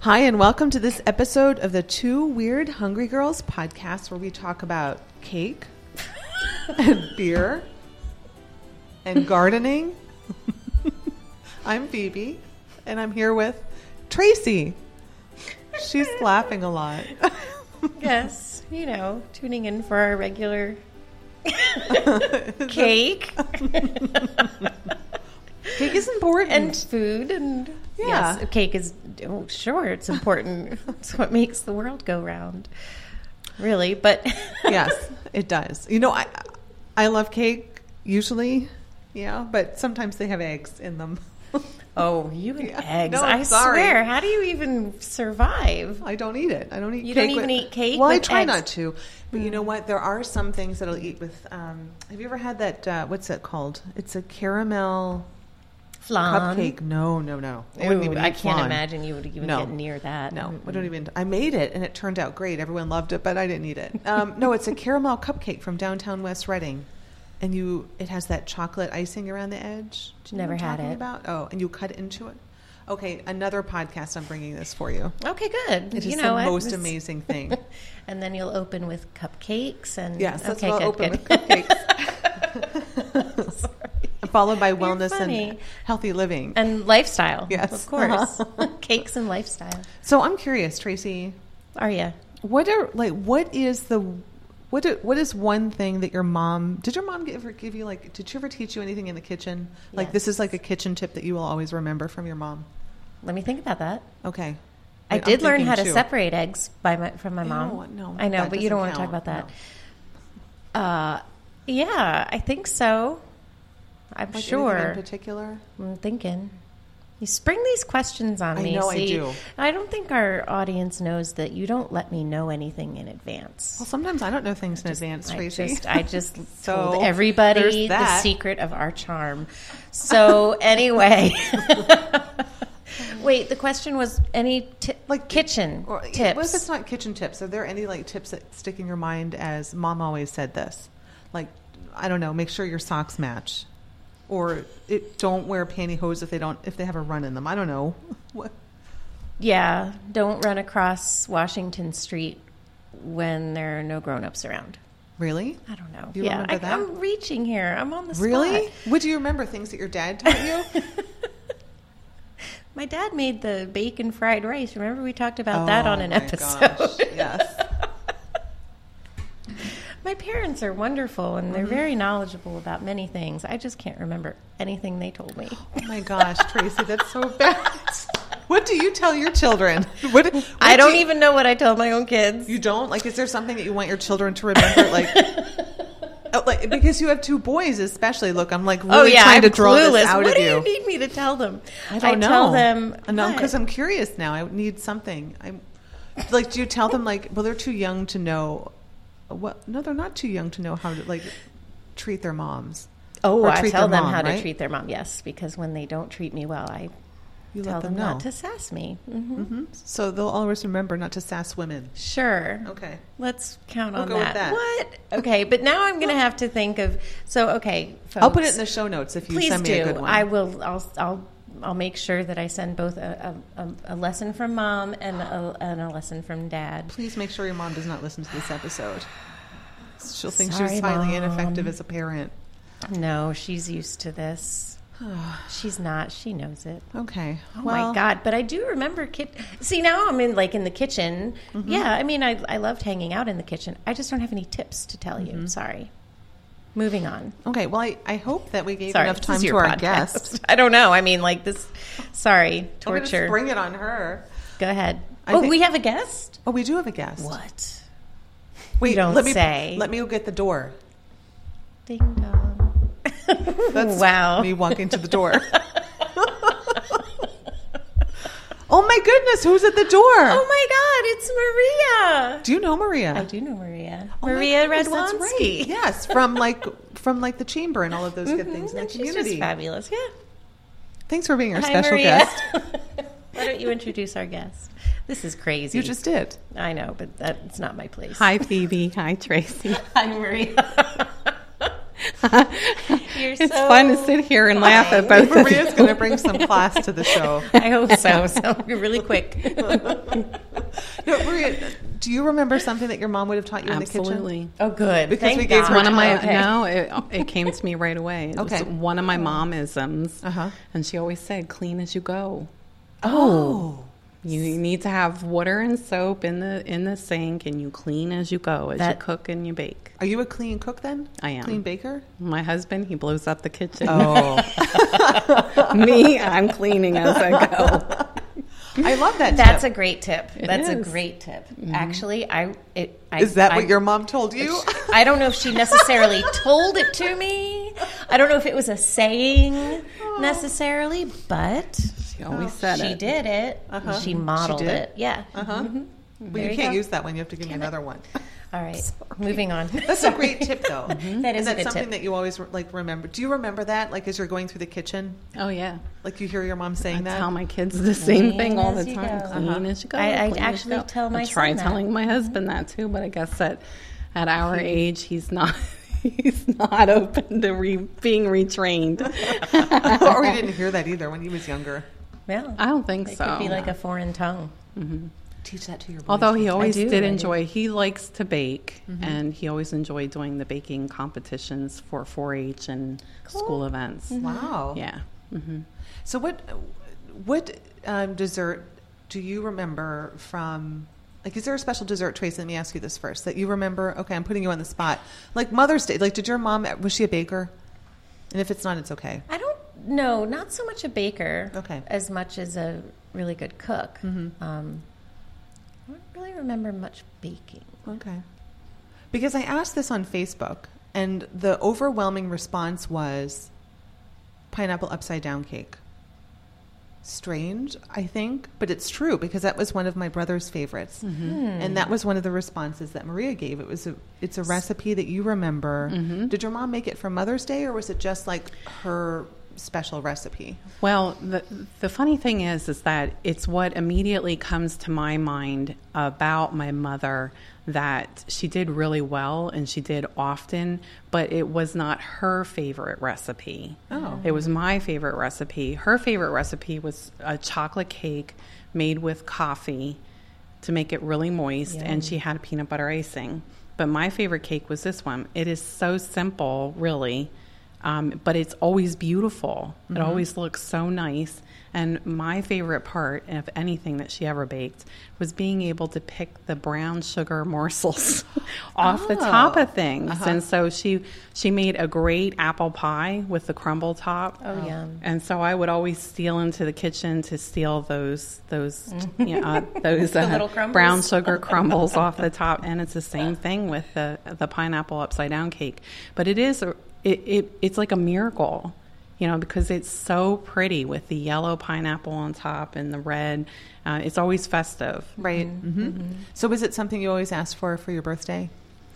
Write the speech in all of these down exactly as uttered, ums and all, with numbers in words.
Hi, and welcome to this episode of the Two Weird Hungry Girls podcast, where we talk about cake and beer and gardening. I'm Phoebe, and I'm here with Tracy. She's laughing a lot. Yes, you know, tuning in for our regular cake. Cake is important. And food. And yeah. Yes, cake is, oh, sure, it's important. It's what makes the world go round. Really, but. Yes, it does. You know, I I love cake, usually, yeah, but sometimes they have eggs in them. Oh, you and Yeah. eggs. No, I sorry. swear, how do you even survive? I don't eat it. I don't eat You cake. don't even with, eat cake Well, I with try eggs? not to. But you know what? There are some things that I'll eat with. Um, have you ever had that? Uh, what's that called? It's a caramel Flan. cupcake. No, no, no. I Ooh, wouldn't even I eat can't flan. imagine you would even No. get near that. No, Mm-mm. I don't even. I made it, and it turned out great. Everyone loved it, but I didn't eat it. Um, no, it's a caramel cupcake from downtown West Reading, and you. It has that chocolate icing around the edge. Do you know Never what I'm had talking it. About? Oh, and you cut into it. Okay, another podcast. I'm bringing this for you. Okay, good. It is you the know what? most This- amazing thing. And then you'll open with cupcakes and Yes, that's okay, what I'll good, open good. with cupcakes. Sorry. Followed by You're wellness funny. and healthy living. And lifestyle. Yes. Of course. Uh-huh. Cakes and lifestyle. So I'm curious, Tracy, Are you? what are like what is the what do, what is one thing that your mom did your mom ever give you like did she ever teach you anything in the kitchen? Like this is like a kitchen tip that you will always remember from your mom. Let me think about that. Okay. I I'm did learn thinking how to too. separate eggs by my, from my No, mom. no, I know, that but you don't doesn't want to talk count. about that. Uh, yeah, I think so. I'm Like sure. anything in particular? I'm thinking. You spring these questions on I me. know I see? do. I don't think our audience knows that you don't let me know anything in advance. Well, sometimes I don't know things in advance, I Tracy. just, I just So, told everybody there's the that. secret of our charm. So anyway, wait. The question was any ti- Like, kitchen Or, tips. What if it's not kitchen tips? Are there any like tips that stick in your mind as mom always said this? Like, I don't know, make sure your socks match. Or it, don't wear pantyhose if they don't if they have a run in them. I don't know. What? Yeah, don't run across Washington Street when there are no grown-ups around. Really? I don't know. You yeah, remember I, that? I'm reaching here. I'm on the spot. Really? What do you remember? Things that your dad taught you? My dad made the bacon fried rice. Remember we talked about that on an Oh, my episode. gosh, yes. My parents are wonderful, and they're Mm-hmm. very knowledgeable about many things. I just can't remember anything they told me. Oh my gosh, Tracy, that's so bad. What do you tell your children? What, what I don't do you, even know what I told my own kids. You don't? Like, is there something that you want your children to remember? Like, oh, like because you have two boys, especially. Look, I'm like really oh, yeah, trying I'm to draw clueless. this out what of do you. you need me to tell them? I don't know. tell them No, what? because I'm curious now. I need something. I'm like, do you tell them like, well, they're too young to know. What? No, they're not too young to know how to like treat their moms. Oh, Or I treat tell their them mom, how to right? treat their mom. Yes, because when they don't treat me well, I You tell let them them know. not to sass me. hmm hmm So they'll always remember not to sass women. Sure. Okay. Let's count We'll on go with that. that. What? Okay, but now I'm going to have to think of. So, okay, folks, I'll put it in the show notes if you please send me do. a good one. I will. I'll. I'll. I'll make sure that I send both a, a, a, a lesson from mom and a, and a lesson from dad. Please make sure your mom does not listen to this episode. She'll think Sorry, she's highly Mom. ineffective as a parent. No, she's used to this. She's not. She knows it. Okay. Oh well, my God! But I do remember kit. See, now I'm in like in the kitchen. Mm-hmm. Yeah, I mean, I I loved hanging out in the kitchen. I just don't have any tips to tell you. Mm-hmm. Sorry. Moving on. Okay. Well, I, I hope that we gave Sorry, enough this time is to your our podcast. guest. I don't know. I mean, like this. Sorry, I'm gonna torture. spring it on her. Go ahead. I oh, think- we have a guest. Oh, we do have a guest. What? Wait, You don't let me, say. Let me go get the door. Ding dong. That's Wow. me walking to the door. Oh my goodness, who's at the door? Oh my God! It's Maria. Do you know Maria? I do know Maria. Oh my Maria goodness, that's Radwanski. right. Yes, from like from like the chamber and all of those good Mhm, things in the and she's community. just fabulous. Yeah. Thanks for being our Hi, special Maria. guest. Why don't you introduce our guest? This is crazy. You just did. I know, but that's not my place. Hi, Phoebe. Hi, Tracy. Hi, Maria. You're It's so fun to sit here and laugh at both of you. Maria's going to bring some class to the show. I hope so. So really quick. No, Maria, do you remember something that your mom would have taught you in the kitchen? Absolutely. Oh, good. Because Thank we gave God. her One of my Okay. no, it, it came to me right away. It Okay. was one of my momisms, Uh-huh. and she always said, "Clean as you go." Oh. You need to have water and soap in the in the sink, and you clean as you go as That- you cook and you bake. Are you a clean cook then? I am. Clean baker? My husband, he blows up the kitchen. Oh. Me, I'm cleaning as I go. I love that That's a tip. great tip. It That's a is. great tip. Actually, I it I, Is that I, what your mom told you? I don't know if she necessarily told it to me. I don't know if it was a saying necessarily, but She always said she it. did it. Uh-huh. She modeled She did? it. Yeah. Uh-huh. Mhm. Well, There you you can't go. use that one. You have to give me another one. All right. Moving on. That's a great tip, though. That And is a that's good something tip. that you always like remember. Do you remember that? Like as you're going through the kitchen, Oh yeah. like you hear your mom saying I that. tell my kids the same Clean thing all as the you time. go. Clean Uh-huh. as you go. I- I clean as you actually go. tell my I try son that. telling my husband that too, but I guess that at our age he's not he's not open to re, being retrained. Or you didn't hear that either when he was younger. Yeah. I don't think It so. could be like a foreign tongue. Teach that to your boys. Although he always do, did I do. enjoy, he likes to bake, Mm-hmm. and he always enjoyed doing the baking competitions for four H and school events. Wow. Yeah. hmm So what what um, dessert do you remember from? Like, is there a special dessert, Tracy? Let me ask you this first. That you remember? Okay, I'm putting you on the spot. Like Mother's Day. Like, did your mom? Was she a baker? And if it's not, it's okay. I don't know, not so much a baker Okay. as much as a really good cook. Mm-hmm. Um, I don't really remember much baking. Okay. Because I asked this on Facebook, and the overwhelming response was pineapple upside down cake. Strange, I think, but it's true because that was one of my brother's favorites, and that was one of the responses that Maria gave. It was a, it's a recipe that you remember. Did your mom make it for Mother's Day, or was it just like her special recipe? Well, the the funny thing is, is that it's what immediately comes to my mind about my mother, that she did really well and she did often, but it was not her favorite recipe. Oh. It was my favorite recipe. Her favorite recipe was a chocolate cake made with coffee to make it really moist, Yum. and she had peanut butter icing. But my favorite cake was this one. It is so simple, really. Um, but it's always beautiful. It always looks so nice. And my favorite part of anything that she ever baked was being able to pick the brown sugar morsels off the top of things. And so she she made a great apple pie with the crumble top. Oh, yum. And so I would always steal into the kitchen to steal those those you know, uh, those The uh, little crumbles. brown sugar crumbles off the top. And it's the same thing with the the pineapple upside down cake. But it is a, it, it it's like a miracle, you know, because it's so pretty with the yellow pineapple on top and the red. Uh, it's always festive. Right. Mm-hmm. So was it something you always asked for for your birthday?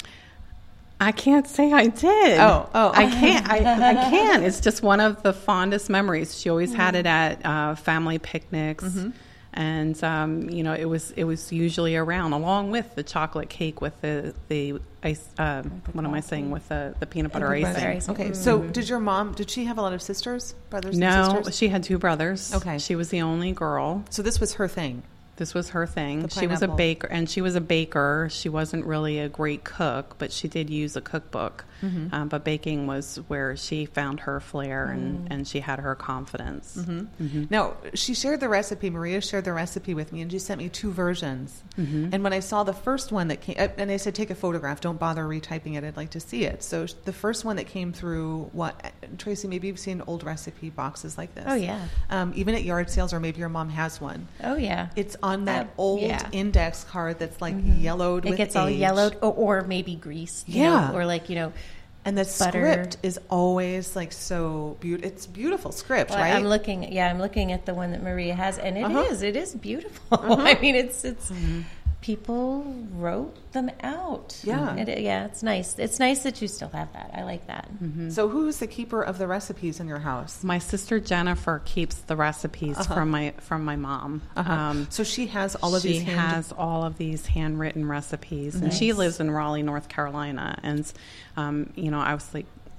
I can't say I did. Oh, oh. I can't. I, I can. It's just one of the fondest memories. She always had it at uh, family picnics, and um, you know, it was it was usually around, along with the chocolate cake with the the ice. Uh, what am I saying? With the the peanut butter peanut icing. butter icing. Okay. So did your mom? Did she have a lot of sisters, brothers, and No, sisters? she had two brothers. Okay. She was the only girl. So this was her thing. This was her thing. The She was a pineapple. baker, and she was a baker. She wasn't really a great cook, but she did use a cookbook. Mm-hmm. Um, but baking was where she found her flair, and, and she had her confidence. Mm-hmm. Now, she shared the recipe. Maria shared the recipe with me, and she sent me two versions. Mm-hmm. And when I saw the first one that came, and I said, take a photograph. Don't bother retyping it. I'd like to see it. So the first one that came through, what, Tracy, maybe you've seen old recipe boxes like this. Oh, yeah. Um, even at yard sales, or maybe your mom has one. Oh, yeah. It's on that Uh, old yeah. index card that's like yellowed It with gets all age. yellowed, or, or maybe greased. you Yeah. know, or like, you know, And the butter. script is always like so beautiful. It's beautiful script, well, right? I'm looking, yeah, I'm looking at the one that Maria has, and it is, Uh-huh. it is beautiful. I mean, it's, it's, people wrote them out. Yeah. It, yeah, it's nice. It's nice that you still have that. I like that. So who's the keeper of the recipes in your house? My sister Jennifer keeps the recipes from my from my mom. Uh-huh. Um, So she has all of she these hand- has all of these handwritten recipes, and she lives in Raleigh, North Carolina. And um, you know, I was like,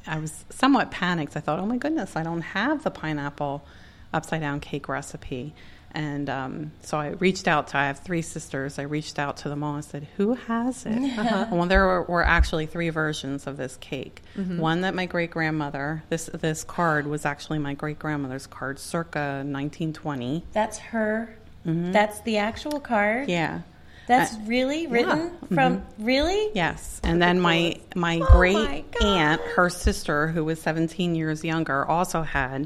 I was somewhat panicked. I thought, oh my goodness, I don't have the pineapple upside down cake recipe. And um, so I reached out to, I have three sisters. I reached out to them all and said, who has it? Uh-huh. Well, there were, were actually three versions of this cake. Mm-hmm. One that my great-grandmother, this this card was actually my great-grandmother's card, circa nineteen twenty. That's her. Mm-hmm. That's the actual card? Yeah. That's uh, really written yeah. from, mm-hmm. really? Yes. And then my, my oh great my aunt, her sister, who was seventeen years younger, also had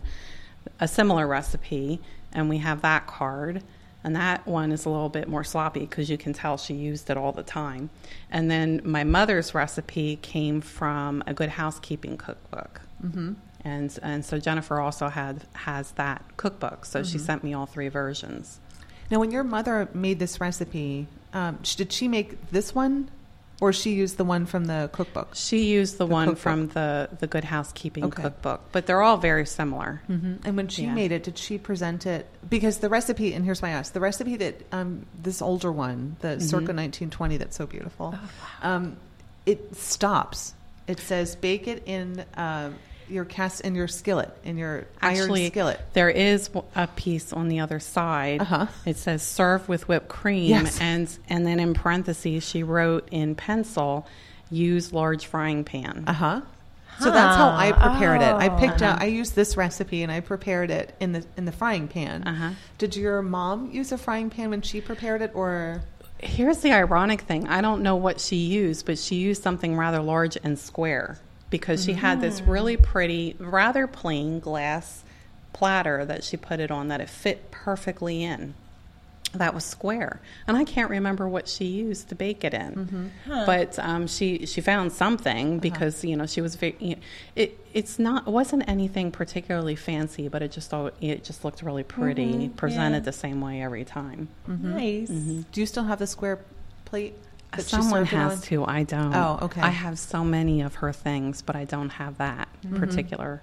a similar recipe. And we have that card, and that one is a little bit more sloppy because you can tell she used it all the time. And then my mother's recipe came from a Good Housekeeping cookbook. Mm-hmm. And and so Jennifer also had has that cookbook, so mm-hmm. she sent me all three versions. Now, when your mother made this recipe, um, did she make this one, or she used the one from the cookbook? She used the, the one cookbook. from the, the Good Housekeeping okay. cookbook, but they're all very similar. Mm-hmm. And when she yeah. made it, did she present it? Because the recipe, and here's why I asked, the recipe that, um, this older one, the mm-hmm. circa nineteen twenty, that's so beautiful, oh, wow. um, it stops. It says, bake it in uh, your cast, in your skillet, in your Actually, iron skillet. There is a piece on the other side. Uh-huh. It says serve with whipped cream. Yes. And and then in parentheses, she wrote in pencil, use large frying pan. Uh-huh. So that's how I prepared oh. it. I picked Uh-huh. out, I used this recipe and I prepared it in the in the frying pan. Uh-huh. Did your mom use a frying pan when she prepared it, or? Here's the ironic thing. I don't know what she used, but she used something rather large and square because she mm. had this really pretty, rather plain glass platter that she put it on that it fit perfectly in. That was square, and I can't remember what she used to bake it in. Mm-hmm. Huh. But um, she she found something because uh-huh. you know she was very. You know, it it's not it wasn't anything particularly fancy, but it just it just looked really pretty, mm-hmm. presented yeah. the same way every time. Mm-hmm. Nice. Mm-hmm. Do you still have the square plate? that she Someone served it has on? to. I don't. Oh, okay. I have so many of her things, but I don't have that Mm-hmm. particular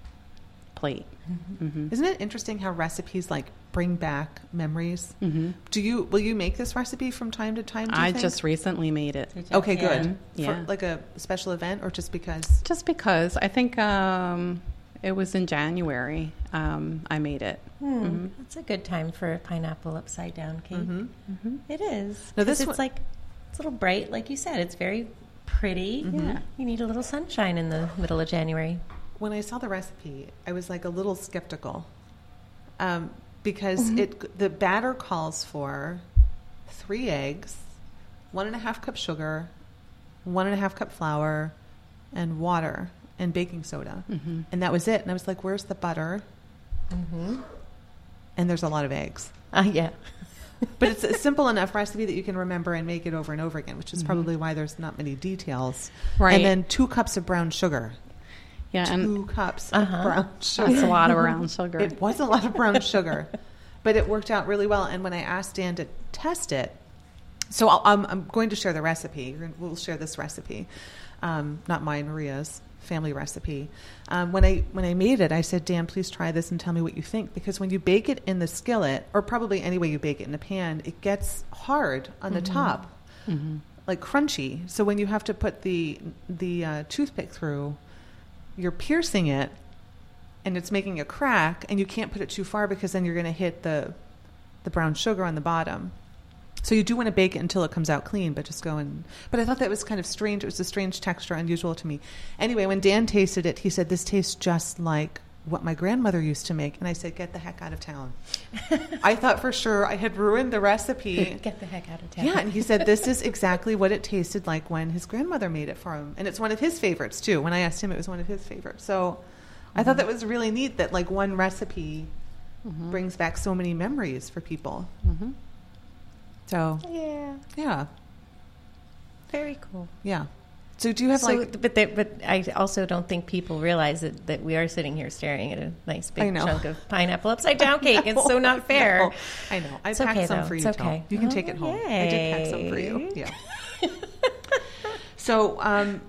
plate. Mm-hmm. Mm-hmm. Isn't it interesting how recipes like bring back memories? Mm-hmm. Do you will you make this recipe from time to time? Do you I think? just recently made it. Okay, Yeah. good. Yeah. For like a special event, or just because? Just because I think um, it was in January um, I made it. Hmm. Mm-hmm. That's a good time for a pineapple upside down cake. Mm-hmm. Mm-hmm. It is. Now, 'Cause this it's one- like it's a little bright, like you said. It's very pretty. Mm-hmm. Yeah. You need a little sunshine in the middle of January. When I saw the recipe, I was like a little skeptical, um, because Mm-hmm. it the batter calls for three eggs, one and a half cup sugar, one and a half cup flour, and water and baking soda, Mm-hmm. and that was it. And I was like, "Where's the butter?" Mm-hmm. And there's a lot of eggs, Uh, yeah. but it's a simple enough recipe that you can remember and make it over and over again, which is Mm-hmm. probably why there's not many details. Right. And then two cups of brown sugar. Yeah, Two and cups Uh-huh. of brown sugar. that's a lot of brown sugar. It was a lot of brown sugar, but it worked out really well. And when I asked Dan to test it, so I'll, I'm, I'm going to share the recipe. We'll share this recipe, um, not mine, Maria's family recipe. Um, when I when I made it, I said, Dan, please try this and tell me what you think. Because when you bake it in the skillet, or probably any way you bake it in a pan, it gets hard on the Mm-hmm. top, Mm-hmm. like crunchy. So when you have to put the the uh, toothpick through, you're piercing it, and it's making a crack, and you can't put it too far because then you're going to hit the the brown sugar on the bottom. So you do want to bake it until it comes out clean, but just go and... But I thought that was kind of strange. It was a strange texture, unusual to me. Anyway, when Dan tasted it, he said, this tastes just like what my grandmother used to make. And I said, get the heck out of town. I thought for sure I had ruined the recipe. Get the heck out of town. Yeah, and he said, this is exactly what it tasted like when his grandmother made it for him. And it's one of his favorites, too. When I asked him, it was one of his favorites. So mm-hmm. I thought that was really neat that, like, one recipe mm-hmm. brings back so many memories for people. Mm-hmm. So, Yeah. yeah, Very cool. yeah. So do you have, So, like... but they, but I also don't think people realize that, that we are sitting here staring at a nice I big know. chunk of pineapple upside down cake. It's so not fair. No, I know. I It's packed okay, some though. for you, It's Tom. okay. You can Oh, take it home. I did pack some for you. yay. Yeah. So, um,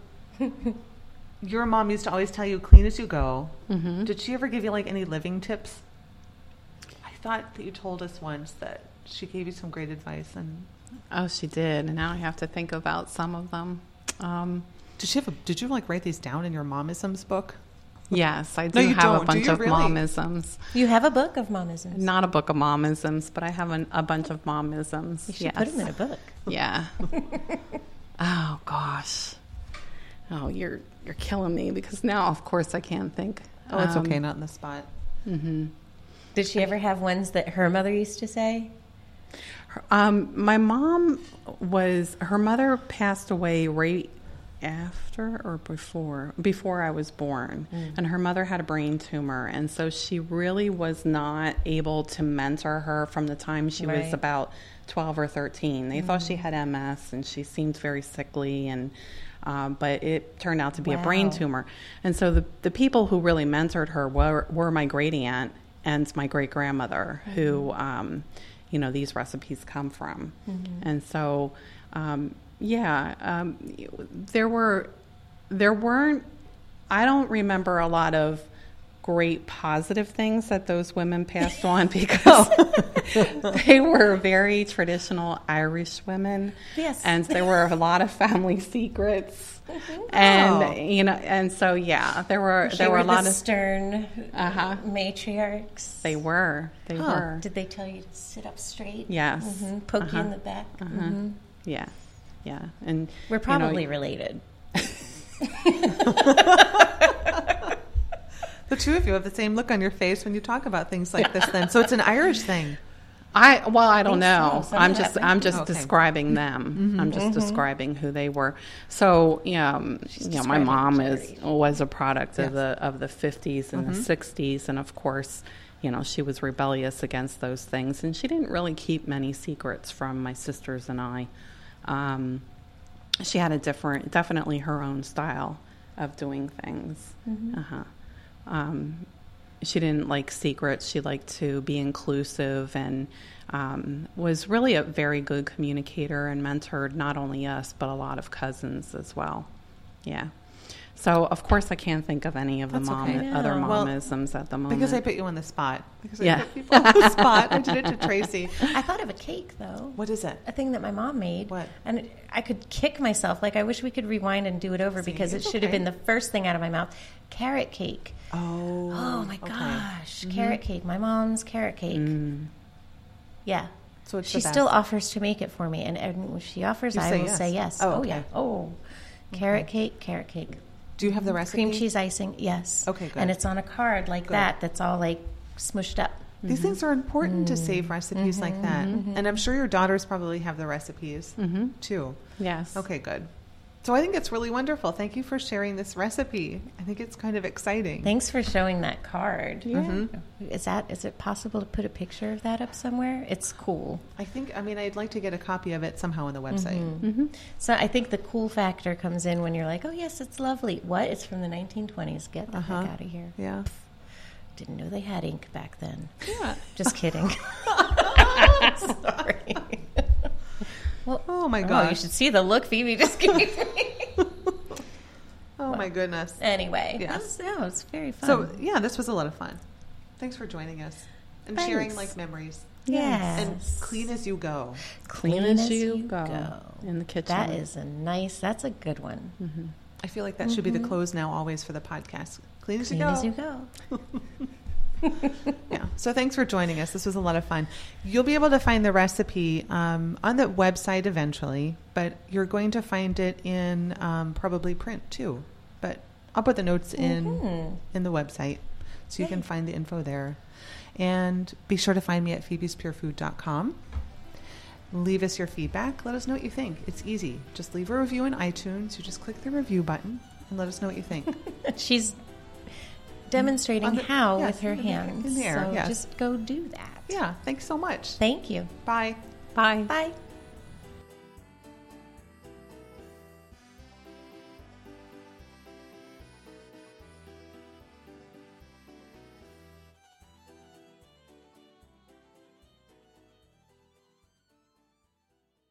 your mom used to always tell you, clean as you go. Mm-hmm. Did she ever give you, like, any living tips? I thought that you told us once that she gave you some great advice. And Oh, she did, and now I have to think about some of them. Um, Did you have a, did you like write these down in your momisms book? Yes, I No, do you have don't. a bunch Do you of really? momisms. You have a book of momisms. Not a book of momisms, but I have an, a bunch of momisms. You should yes. put them in a book. Yeah. Oh gosh. Oh, you're you're killing me because now, of course, I can't think. Oh, it's Um, okay. Not in the spot. Mm-hmm. Did she ever have ones that her mother used to say? Um, my mom was her mother passed away right after or before before I was born, Mm. and her mother had a brain tumor, and so she really was not able to mentor her from the time she was Right. about twelve or thirteen. They thought she had M S, and she seemed very sickly, and um, but it turned out to be a brain Wow. tumor. And so the the people who really mentored her were were my great aunt and my great grandmother, who um, you know, these recipes come from. And so, um, yeah, um, there were, there weren't, I don't remember a lot of great positive things that those women passed on because they were very traditional Irish women. Yes. And there were a lot of family secrets. And, Oh. you know, and so, yeah, there were, They there were a lot the of, stern Uh-huh. matriarchs. they were, they Huh. were. Did they tell you to sit up straight? Yes. hmm Poke you in Uh-huh. the back? Uh-huh. hmm Yeah, yeah, and We're you know, probably related. The two of you have the same look on your face when you talk about things like this. Then, so it's an Irish thing. I well, I don't think so. know. Some I'm of just that I'm might just be. Okay. describing them. I'm just describing who they were. So, yeah, um, you know, my describing mom is Jerry. was a product Yes. of the of the fifties and the sixties, and of course, you know, she was rebellious against those things, and she didn't really keep many secrets from my sisters and I. Um, she had a different, definitely her own style of doing things. Uh-huh. Um, she didn't like secrets. She liked to be inclusive and um, was really a very good communicator and mentored not only us, but a lot of cousins as well. Yeah. So, of course, I can't think of any of the That's mom, okay. other No. Well, momisms at the moment. Because I put you on the spot. Because I Yeah. put people on the spot. I did it to Tracy. I thought of a cake, though. What is it? A thing that my mom made. What? And it- I could kick myself. Like, I wish we could rewind and do it over See, because it it's should have okay. been the first thing out of my mouth. Carrot cake. Oh. Oh, my okay. gosh. Carrot cake. My mom's carrot cake. Mm. Yeah. So it's She the still best. offers to make it for me. And, and if she offers, You I say will yes. say yes. Oh, Oh, okay. yeah. Oh. Carrot cake, carrot cake. Do you have the recipe? Cream cheese icing, yes. Okay, good. And it's on a card like Good. that that's all like smushed up. These things are important to Mm. save recipes Mm-hmm, like that. And I'm sure your daughters probably have the recipes Mm-hmm. too. Yes. Okay, good. So I think it's really wonderful. Thank you for sharing this recipe. I think it's kind of exciting. Thanks for showing that card. Yeah. Mhm. Is that is it possible to put a picture of that up somewhere? It's cool. I think, I mean, I'd like to get a copy of it somehow on the website. Mm-hmm. So I think the cool factor comes in when you're like, oh yes, it's lovely. What? It's from the nineteen twenties. Get the Uh-huh. heck out of here. Yeah. Didn't know they had ink back then. Yeah. Just kidding. Sorry. Well, Oh my oh, you gosh. should see the look Phoebe just gave me. Oh my goodness. Anyway, Yes. that was, yeah, it was very fun. So yeah, this was a lot of fun. Thanks for joining us and sharing Thanks. like memories. yes. And clean as you go. Clean, as, you, go, go. in the kitchen. That is a nice, that's a good one. Mm-hmm. I feel like that should be the close now always for the podcast. Clean as Clean you go. as you go. Yeah. So thanks for joining us. This was a lot of fun. You'll be able to find the recipe um, on the website eventually, but you're going to find it in um, probably print too. But I'll put the notes in Mhm. in the website so you Yay. can find the info there. And be sure to find me at phoebes pure food dot com. Leave us your feedback. Let us know what you think. It's easy. Just leave a review in iTunes. You just click the review button and let us know what you think. She's demonstrating On the- how yes, with her in the- hands. in the air, so yes. just go do that. Yeah. Thanks so much. Thank you. Bye. Bye. Bye.